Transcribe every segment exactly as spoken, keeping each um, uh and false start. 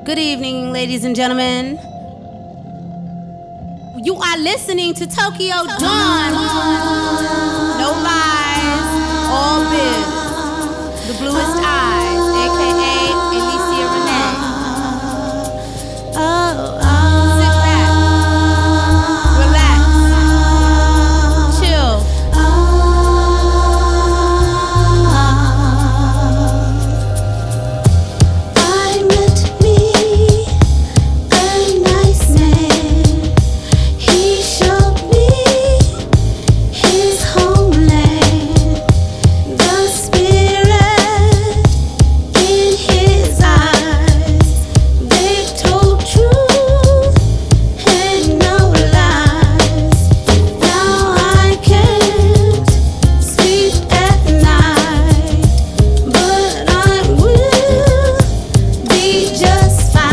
Good evening, ladies and gentlemen. You are listening to Tokyo Dawn. No lies, all biz. The Bluest Eyes, aka Alicia Renee. Oh, oh. Sit back, relax, chill. I met me a nice man. He showed me his homeland. The spirit in his eyes, they told truth and no lies. Now I can't sleep at night, but I will be just fine.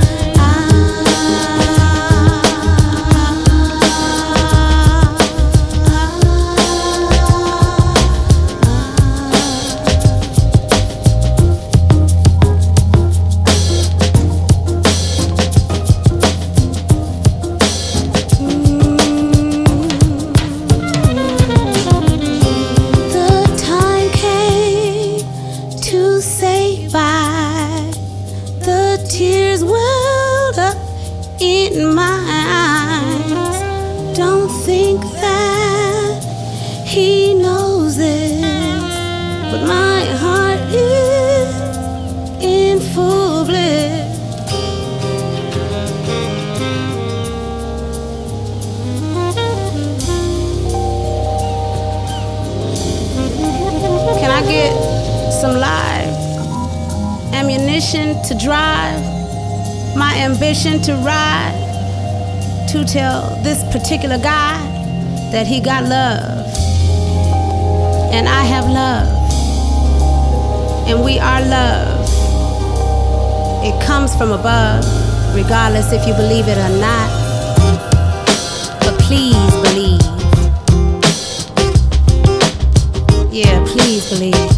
The time came to say bye. The tears welled up in my eyes. Don't think that he knows this, but my heart is in full bliss. Can I get some live ammunition to drive? My ambition to ride, to tell this particular guy that he got love, and I have love, and we are love. It comes from above, regardless if you believe it or not. But please believe. Yeah, please believe.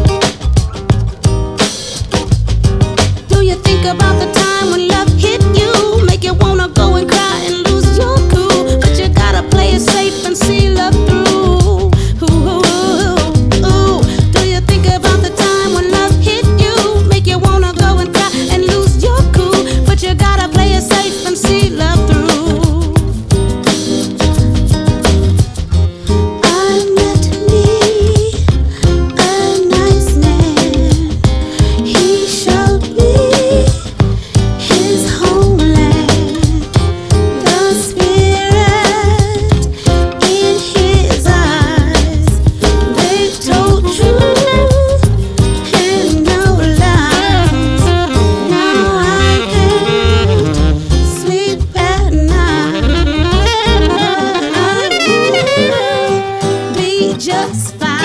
Do you think about the time when love hit you? Make you wanna go and cry and lose your cool, but you gotta play it safe and see love through. Ooh, ooh, ooh, ooh. Do you think about the time when love hit you? Make you wanna go and cry and lose your cool, but you gotta play it safe and see love through. I met me a nice man. He showed me his homeland. The spirit in his eyes, they told truth and no lies. Now I can't sleep at night, but I will be just fine.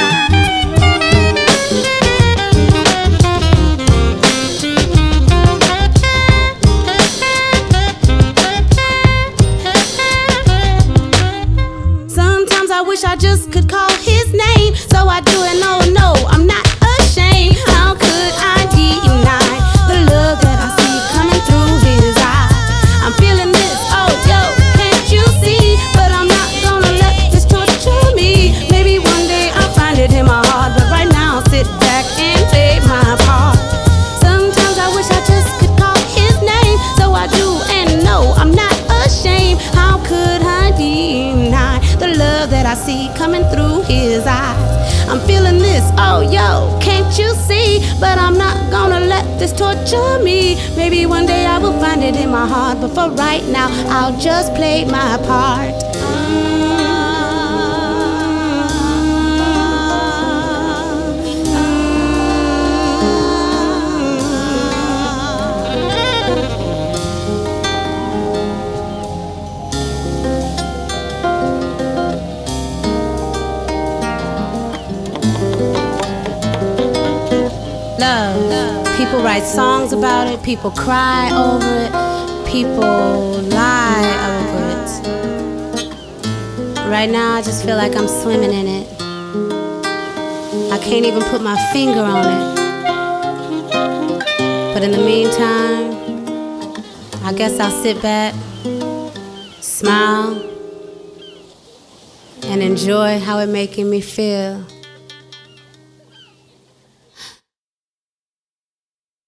Sometimes I wish I just could call his name, so I do it. No, no, I'm not ashamed. How could I deny the love that I see coming through his eyes? I'm feeling this, oh yo, can't you see? But I'm not gonna let this torture me. Maybe one day I'll find it in my heart, but right now I'll sit back and play my part. Sometimes I wish I just could call his name, so I do, and no, I'm not ashamed. How could I deny the love that I see coming through his eyes? I'm feeling this, oh yo, can't you see? But I'm not gonna let this torture me. Maybe one day I will find it in my heart, but for right now I'll just play my part. Love. People write songs about it, people cry over it, people lie over it. Right now I just feel like I'm swimming in it. I can't even put my finger on it. But in the meantime, I guess I'll sit back, smile, and enjoy how it making me feel.